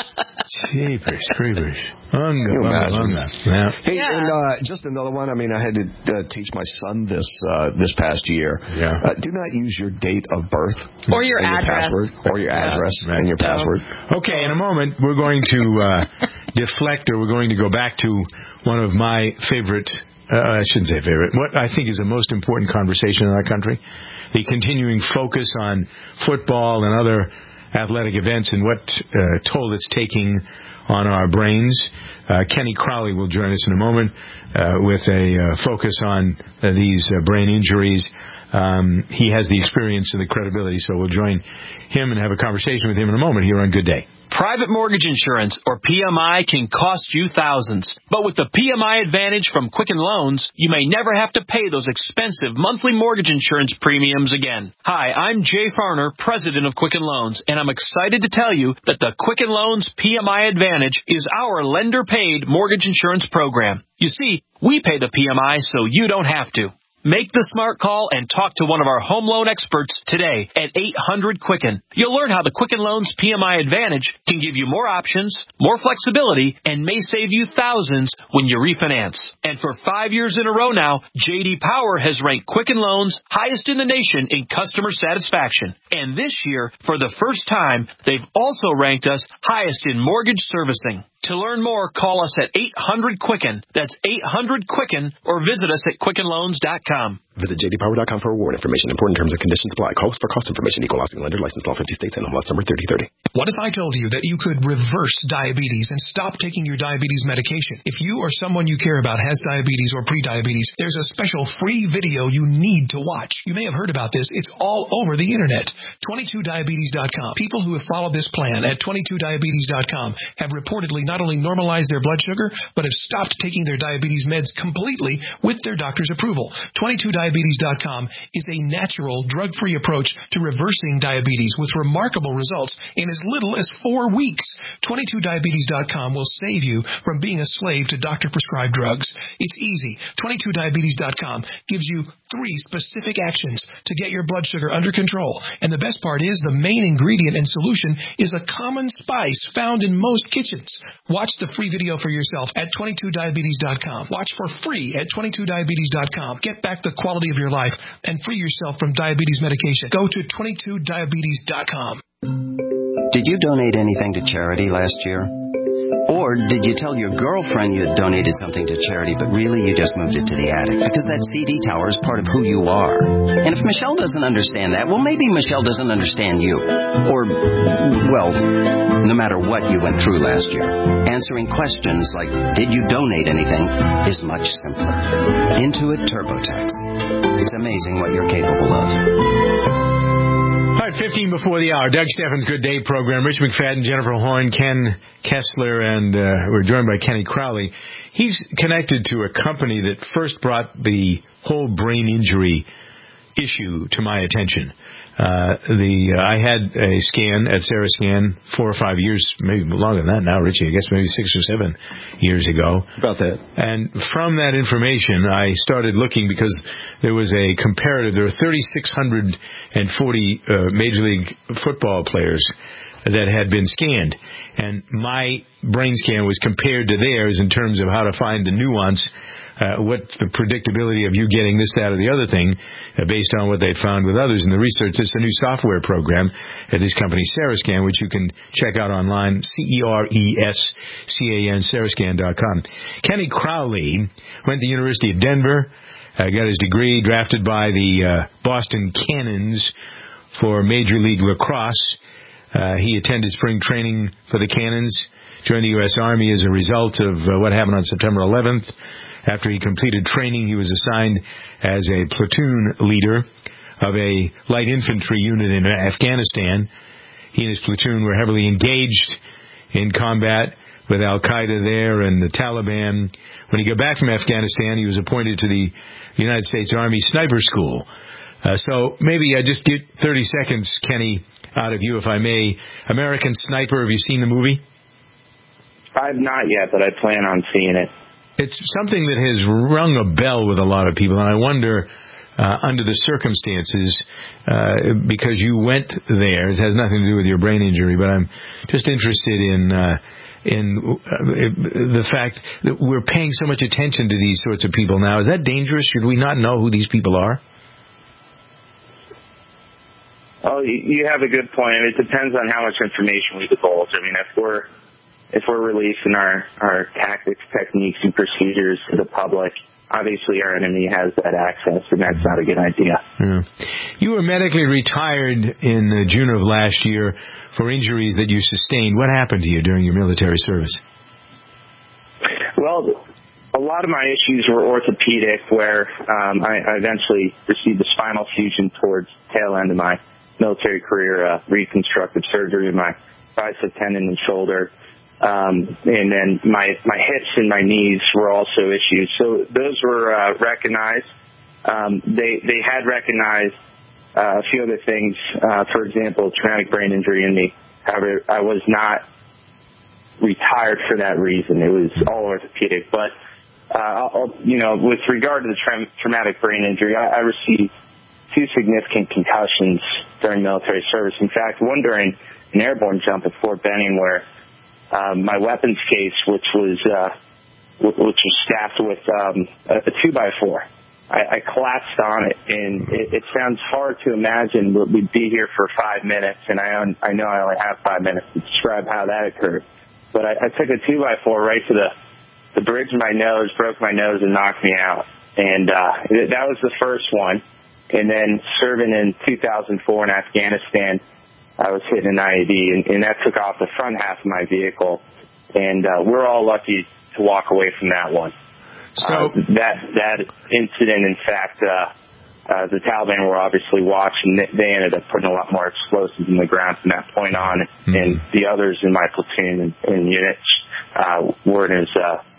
Jeepers creepers. Unbelievable. Yeah. Hey, yeah. and uh, just another one. I mean, I had to uh, teach my son this uh, this past year. Yeah. Uh, do not use your date of birth or your address, your password, or your address yeah. and your yeah. password. Okay, in a moment we're going to uh, deflect, or we're going to go back to one of my favorite. Uh, I shouldn't say favorite. What I think is the most important conversation in our country: the continuing focus on football and other athletic events and what uh, toll it's taking on our brains. Uh, Kenny Crowley will join us in a moment uh, with a uh, focus on uh, these uh, brain injuries. Um, he has the experience and the credibility, so we'll join him and have a conversation with him in a moment here on Good Day. Private mortgage insurance, or P M I, can cost you thousands. But with the P M I Advantage from Quicken Loans, you may never have to pay those expensive monthly mortgage insurance premiums again. Hi, I'm Jay Farner, president of Quicken Loans, and I'm excited to tell you that the Quicken Loans P M I Advantage is our lender-paid mortgage insurance program. You see, we pay the P M I so you don't have to. Make the smart call and talk to one of our home loan experts today at eight hundred Quicken. You'll learn how the Quicken Loans P M I Advantage can give you more options, more flexibility, and may save you thousands when you refinance. And for five years in a row now, J D Power has ranked Quicken Loans highest in the nation in customer satisfaction. And this year, for the first time, they've also ranked us highest in mortgage servicing. To learn more, call us at eight hundred Quicken. That's eight hundred Quicken, or visit us at quicken loans dot com. Visit j d power dot com for award information. Important terms and conditions apply. Call us for cost information. Equal housing lender. Licensed all fifty states. N M L S number thirty thirty. What if I told you that you could reverse diabetes and stop taking your diabetes medication? If you or someone you care about has diabetes or prediabetes, there's a special free video you need to watch. You may have heard about this. It's all over the internet. twenty-two diabetes dot com. People who have followed this plan at twenty-two diabetes dot com have reportedly not only normalized their blood sugar, but have stopped taking their diabetes meds completely with their doctor's approval. twenty-two diabetes dot com is a natural, drug-free approach to reversing diabetes with remarkable results in as little as four weeks. twenty-two diabetes dot com will save you from being a slave to doctor-prescribed prescribed drugs. It's easy. twenty-two diabetes dot com gives you three specific actions to get your blood sugar under control. And the best part is the main ingredient and solution is a common spice found in most kitchens. Watch the free video for yourself at twenty-two diabetes dot com. Watch for free at twenty-two diabetes dot com. Get back the quality of your life and free yourself from diabetes medication. Go to twenty-two diabetes dot com. Did you donate anything to charity last year? Or did you tell your girlfriend you had donated something to charity, but really you just moved it to the attic? Because that C D tower is part of who you are. And if Michelle doesn't understand that, well, maybe Michelle doesn't understand you. Or, well, no matter what you went through last year, answering questions like, did you donate anything, is much simpler. Intuit TurboTax. It's amazing what you're capable of. All right, fifteen before the hour. Doug Steffens' Good Day program. Rich McFadden, Jennifer Horn, Ken Kessler, and uh, we're joined by Kenny Crowley. He's connected to a company that first brought the whole brain injury issue to my attention. Uh, the uh, I had a scan at Sarascan four or five years, maybe longer than that now, Richie, I guess maybe six or seven years ago. About that. And from that information, I started looking because there was a comparative. There were three thousand six hundred forty uh, Major League Football players that had been scanned. And my brain scan was compared to theirs in terms of how to find the nuance, uh, what's the predictability of you getting this, that, or the other thing, uh, based on what they found with others in the research. It's a new software program at this company, Sarascan, which you can check out online, C E R E S C A N, Sarascan dot com. Kenny Crowley went to the University of Denver, uh, got his degree, drafted by the uh, Boston Cannons for Major League Lacrosse. Uh, he attended spring training for the Cannons, joined the U S Army as a result of uh, what happened on September eleventh. After he completed training, he was assigned as a platoon leader of a light infantry unit in Afghanistan. He and his platoon were heavily engaged in combat with Al-Qaeda there and the Taliban. When he got back from Afghanistan, he was appointed to the United States Army Sniper School. Uh, so maybe I just get thirty seconds, Kenny, out of you, if I may. American Sniper, have you seen the movie? I've not yet, but I plan on seeing it. It's something that has rung a bell with a lot of people, and I wonder, uh, under the circumstances, uh, because you went there, it has nothing to do with your brain injury, but I'm just interested in uh, in uh, the fact that we're paying so much attention to these sorts of people now. Is that dangerous? Should we not know who these people are? Oh, you have a good point. It depends on how much information we divulge. I mean, if we're if we're releasing our, our tactics, techniques, and procedures to the public, obviously our enemy has that access, and that's not a good idea. Yeah. You were medically retired in uh, June of last year for injuries that you sustained. What happened to you during your military service? Well, a lot of my issues were orthopedic, where um, I, I eventually received a spinal fusion towards the tail end of my military career, uh, reconstructive surgery of my bicep tendon and shoulder. Um, and then my, my hips and my knees were also issues. So those were, uh, recognized. Um, they, they had recognized, uh, a few other things, uh, for example, traumatic brain injury in me. However, I was not retired for that reason. It was all orthopedic. But, uh, I'll, you know, with regard to the tra- traumatic brain injury, I, I received two significant concussions during military service. In fact, one during an airborne jump at Fort Benning where um, my weapons case, which was uh, w- which was staffed with um, a, a two by four, I, I collapsed on it, and it, it sounds hard to imagine, but we'd be here for five minutes, and I un- I know I only have five minutes to describe how that occurred. But I, I took a two by four right to the the bridge of my nose, broke my nose, and knocked me out. And uh, that was the first one. And then serving in two thousand four in Afghanistan, I was hit in an I E D, and, and that took off the front half of my vehicle. And uh, we're all lucky to walk away from that one. So uh, that that incident, in fact, uh, uh, the Taliban were obviously watching. They ended up putting a lot more explosives in the ground from that point on, mm-hmm. and the others in my platoon and, and units uh, weren't as uh,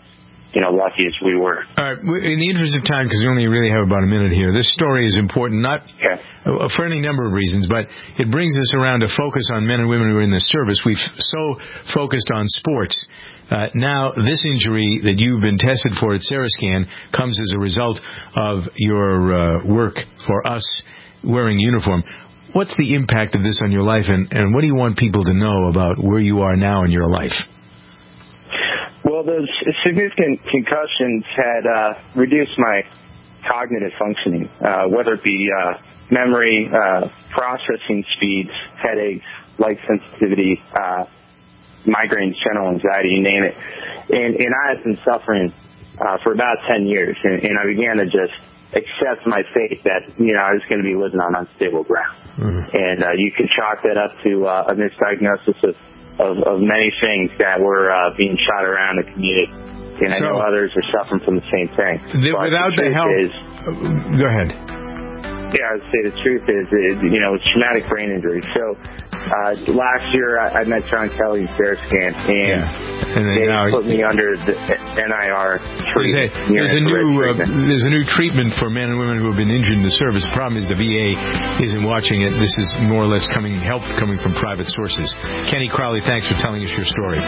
you know, lucky as we were. All right. In the interest of time, because we only really have about a minute here, this story is important, not yeah. for any number of reasons, but it brings us around to focus on men and women who are in the service. We've so focused on sports. Uh, now, this injury that you've been tested for at Sarascan comes as a result of your uh, work for us wearing uniform. What's the impact of this on your life, and, and what do you want people to know about where you are now in your life? Well, those significant concussions had uh, reduced my cognitive functioning, uh, whether it be uh, memory, uh, processing speeds, headaches, light sensitivity, uh, migraines, general anxiety, you name it. And, and I had been suffering uh, for about ten years, and, and I began to just accept my fate that, you know, I was going to be living on unstable ground. Mm-hmm. And uh, you could chalk that up to uh, a misdiagnosis of, of, of many things that were uh, being shot around the community. And I so, know others are suffering from the same thing. The, without the, the help... Is, uh, go ahead. Yeah, I would say the truth is, is you know, it's traumatic brain injury. So uh, last year I, I met John Kelly in Sarascan, and, yeah. and they now, put me under the N I R treatment. There's a, there's a new uh, there's a new treatment for men and women who have been injured in the service. The problem is the V A isn't watching it. This is more or less coming help coming from private sources. Kenny Crowley, thanks for telling us your story.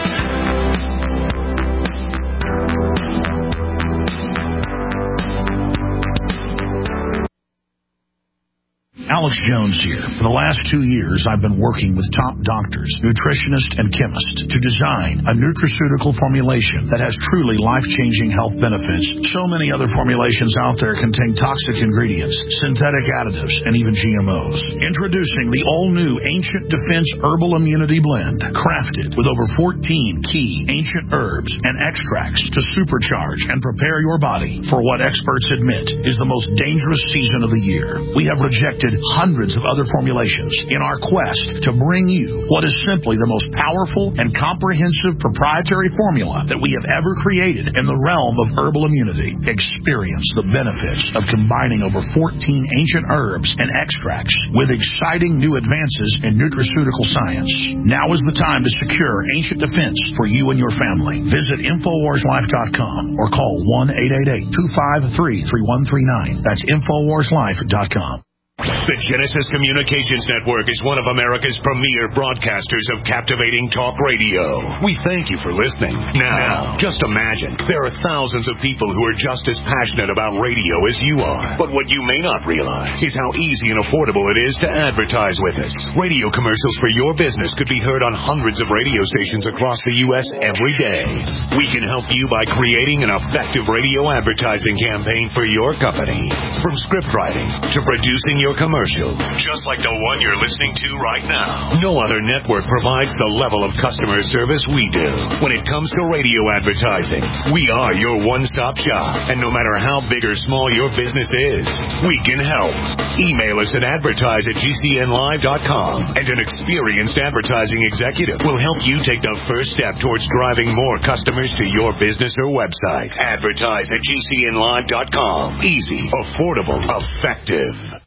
Alex Jones here. For the last two years, I've been working with top doctors, nutritionists, and chemists to design a nutraceutical formulation that has truly life-changing health benefits. So many other formulations out there contain toxic ingredients, synthetic additives, and even G M Os. Introducing the all-new Ancient Defense Herbal Immunity Blend, crafted with over fourteen key ancient herbs and extracts to supercharge and prepare your body for what experts admit is the most dangerous season of the year. We have rejected hundreds of other formulations in our quest to bring you what is simply the most powerful and comprehensive proprietary formula that we have ever created in the realm of herbal immunity. Experience the benefits of combining over fourteen ancient herbs and extracts with exciting new advances in nutraceutical science. Now is the time to secure Ancient Defense for you and your family. Visit Infowars Life dot com or call one eight eight eight, two five three, three one three nine. That's Infowars Life dot com. The Genesis Communications Network is one of America's premier broadcasters of captivating talk radio. We thank you for listening. Now, just imagine, there are thousands of people who are just as passionate about radio as you are. But what you may not realize is how easy and affordable it is to advertise with us. Radio commercials for your business could be heard on hundreds of radio stations across the U S every day. We can help you by creating an effective radio advertising campaign for your company. From script writing to producing your commercial, just like the one you're listening to right now. No other network provides the level of customer service we do. When it comes to radio advertising, we are your one-stop shop. And no matter how big or small your business is, we can help. Email us at advertise at G C N live dot com, and an experienced advertising executive will help you take the first step towards driving more customers to your business or website. Advertise at G C N live dot com. Easy, affordable, effective.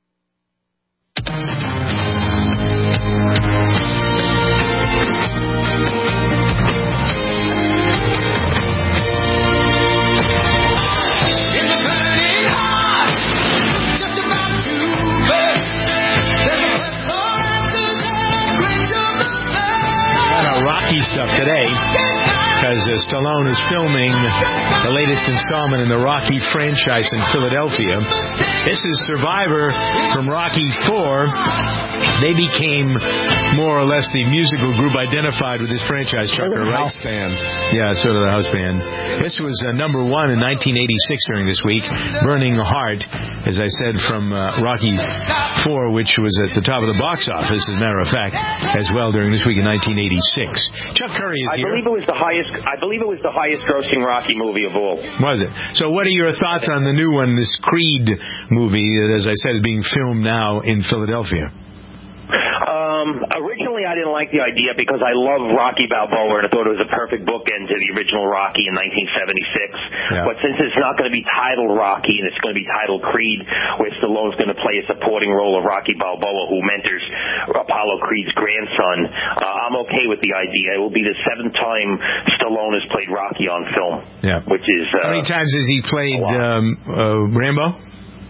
Rocky stuff today, because uh, Stallone is filming the latest installment in the Rocky franchise in Philadelphia. This is Survivor from Rocky four. They became more or less the musical group identified with this franchise, Chucker, right? House band. Yeah, sort of the house band. This was uh, number one in nineteen eighty-six during this week. Burning Heart, as I said, from uh, Rocky four, which was at the top of the box office, as a matter of fact, as well during this week in nineteen eighty-six. Chuck Curry is I here. believe it was the highest. I believe it was the highest-grossing Rocky movie of all. Was it? So, what are your thoughts on the new one, this Creed movie that, as I said, is being filmed now in Philadelphia? Um, originally, I didn't like the idea because I love Rocky Balboa and I thought it was a perfect bookend to the original Rocky in nineteen seventy-six. Yeah. But since it's not going to be titled Rocky and it's going to be titled Creed, where Stallone's going to play a supporting role of Rocky Balboa, who mentors Apollo Creed's grandson, uh, I'm okay with the idea. It will be the seventh time Stallone has played Rocky on film. Yeah. Which is uh, how many times has he played um, uh, Rambo?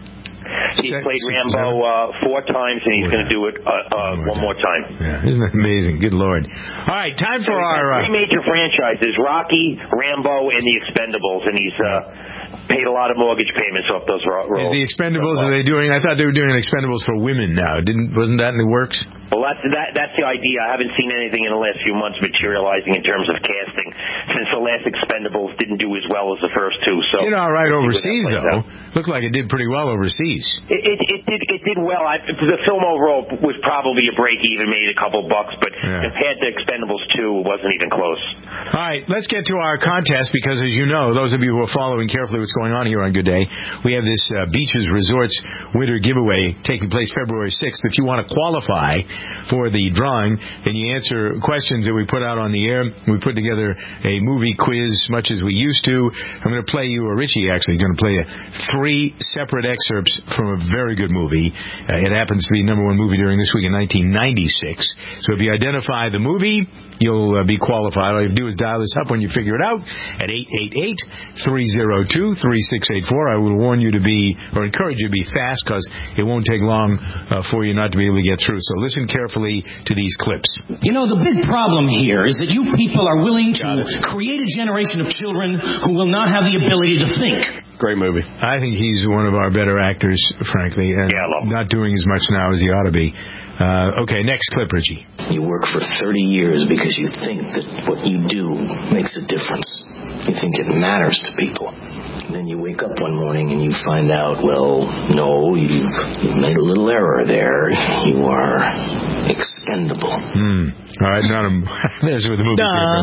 He's played Rambo uh, four times, and he's going to do it uh, uh, one more time. Yeah, isn't that amazing? Good Lord. All right, time for so our... Three uh, major franchises, Rocky, Rambo, and The Expendables, and he's... Uh, paid a lot of mortgage payments off those roles. Is the Expendables, are they doing, I thought they were doing Expendables for women now. Didn't, wasn't that in the works? Well, that's, that, that's the idea. I haven't seen anything in the last few months materializing in terms of casting, since the last Expendables didn't do as well as the first two. So you know, all right overseas, though. Out. Looked like it did pretty well overseas. It, it, it did it did well. I, the film overall was probably a break-even, made a couple bucks, but yeah. compared to Expendables two, it wasn't even close. All right, let's get to our contest, because as you know, those of you who are following carefully what's going on here on Good Day, we have this uh, Beaches Resorts winter giveaway taking place February sixth. If you want to qualify for the drawing, and you answer questions that we put out on the air, we put together a movie quiz, much as we used to. I'm going to play you, or Richie actually, going to play three separate excerpts from a very good movie. Uh, it happens to be number one movie during this week in nineteen ninety-six. So if you identify the movie, you'll uh, be qualified. All you have to do is dial this up when you figure it out at eight eight eight, three oh two, three six eight four. I will warn you to be, or encourage you to be fast, because it won't take long uh, for you not to be able to get through. So listen carefully to these clips. You know, the big problem here is that you people are willing to create a generation of children who will not have the ability to think. Great movie. I think he's one of our better actors, frankly, and yeah, not doing as much now as he ought to be. Uh, okay, next clip, Richie. You work for thirty years because you think that what you do makes a difference. You think it matters to people. And then you wake up one morning and you find out, well, no, you've, you've made a little error there. You are expendable. Hmm. All right, not a, there's where the movie came from.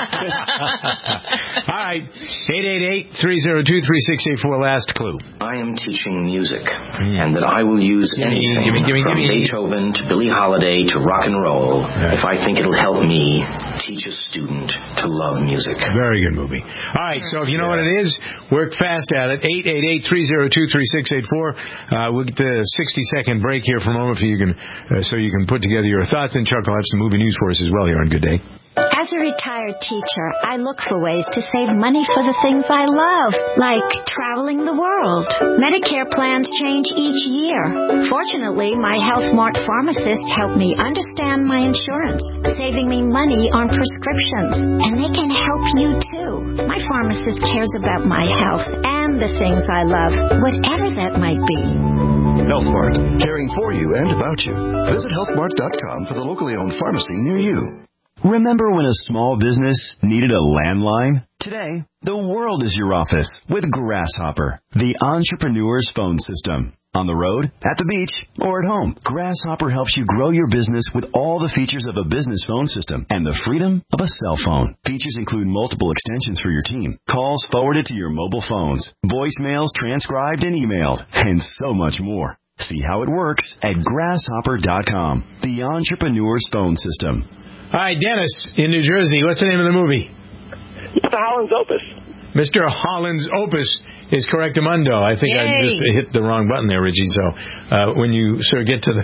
All right, eight eight eight, three oh two, three six eight four, last clue. I am teaching music, mm. and that I will use anything give me, give me, from give me. Beethoven to Billie Holiday to rock and roll yeah. if I think it'll help me teach a student to love music. Very good movie. All right, so if you know yeah. what it is, work fast at it. eight eight eight, three oh two, three six eight four. Uh, we'll get the sixty-second break here for a moment for you can, uh, so you can put together your thoughts, and Chuck will have some movie news for us as well here on Good Day. As a retired teacher, I look for ways to save money for the things I love, like traveling the world. Medicare plans change each year. Fortunately, my HealthMart pharmacist helped me understand my insurance, saving me money on prescriptions. And they can help you, too. My pharmacist cares about my health and the things I love, whatever that might be. HealthMart, caring for you and about you. Visit health mart dot com for the locally owned pharmacy near you. Remember when a small business needed a landline? Today, the world is your office with Grasshopper, the entrepreneur's phone system. On the road, at the beach, or at home, Grasshopper helps you grow your business with all the features of a business phone system and the freedom of a cell phone. Features include multiple extensions for your team, calls forwarded to your mobile phones, voicemails transcribed and emailed, and so much more. See how it works at grasshopper dot com, the entrepreneur's phone system. All right, Dennis, in New Jersey, what's the name of the movie? Mister Holland's Opus. Mister Holland's Opus is correctamundo. I think Yay. I just hit the wrong button there, Richie. So uh, when you sort of get to the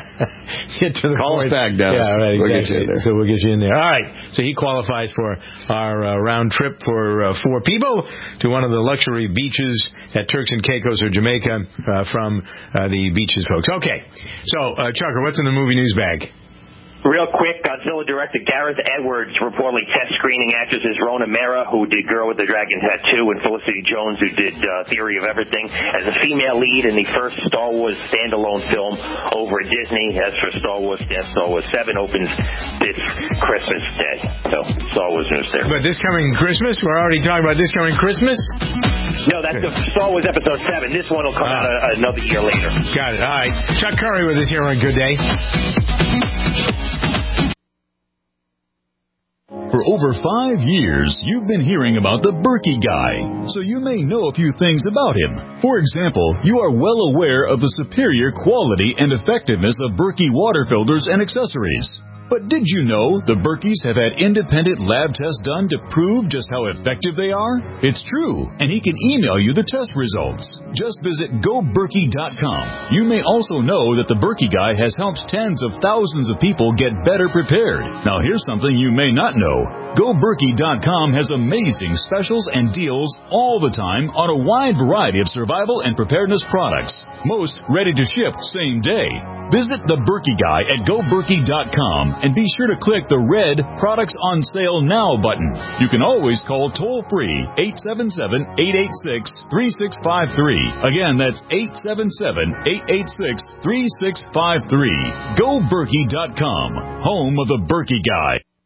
get to the call point, us back, Dennis. Yeah, right. We'll exactly. get you in there. So we'll get you in there. All right. So he qualifies for our uh, round trip for uh, four people to one of the luxury beaches at Turks and Caicos or Jamaica uh, from uh, the Beaches folks. Okay. So uh, Chucker, what's in the movie news bag? Real quick, Godzilla director Gareth Edwards reportedly test screening actresses Rona Mara, who did Girl with the Dragon Tattoo, and Felicity Jones, who did uh, Theory of Everything, as a female lead in the first Star Wars standalone film over at Disney. As for Star Wars, Death Star Wars seven opens this Christmas Day. So, Star Wars news there. But this coming Christmas? We're already talking about this coming Christmas? No, that's the Star Wars Episode seven. This one will come uh, out a, another year later. Got it. All right. Chuck Curry with us here on Good Day. For over five years, you've been hearing about the Berkey Guy, so you may know a few things about him. For example, you are well aware of the superior quality and effectiveness of Berkey water filters and accessories. But did you know the Berkeys have had independent lab tests done to prove just how effective they are? It's true, and he can email you the test results. Just visit go berkey dot com. You may also know that the Berkey Guy has helped tens of thousands of people get better prepared. Now here's something you may not know. go berkey dot com has amazing specials and deals all the time on a wide variety of survival and preparedness products. Most ready to ship same day. Visit the Berkey Guy at go berkey dot com and be sure to click the red Products on Sale Now button. You can always call toll-free eight seven seven, eight eight six, three six five three. Again, that's eight seven seven, eight eight six, three six five three. go berkey dot com, home of the Berkey Guy.